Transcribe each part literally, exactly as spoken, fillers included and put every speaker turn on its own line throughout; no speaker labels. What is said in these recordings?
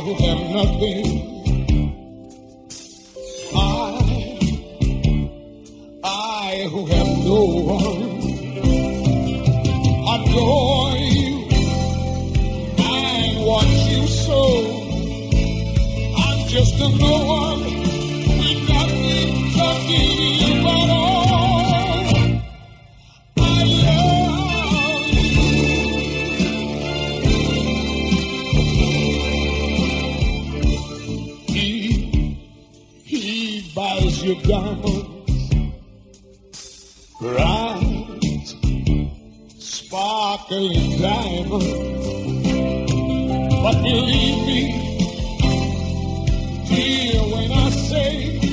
who have nothing, I, I who have no one, adore you and watch you so. I'm just a no one with nothing to give at all. I love you. He, he buys you diamonds, bright, sparkling diamonds. But believe me, dear, when I say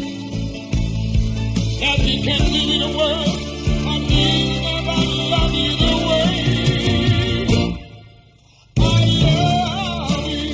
that he can give you the world, I mean that I love you the way I love you.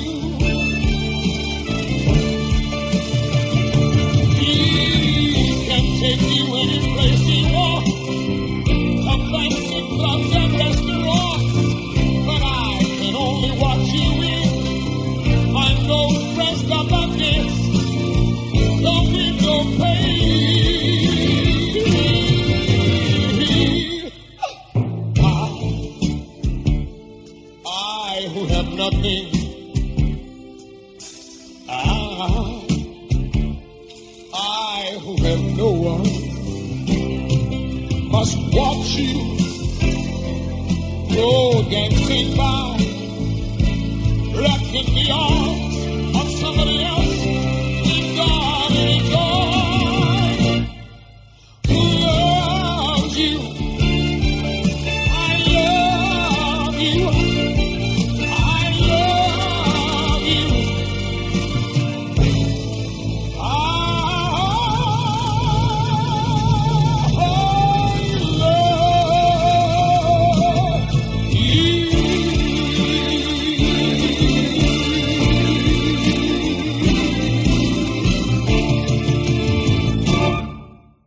He can take you any place he wants, to fancy clubs and restaurants, but I can only watch you in my nose pressed up against the window pane. I, I who have nothing, I, I who have no one, must watch you go dancing by, wrapped in the arms of somebody else.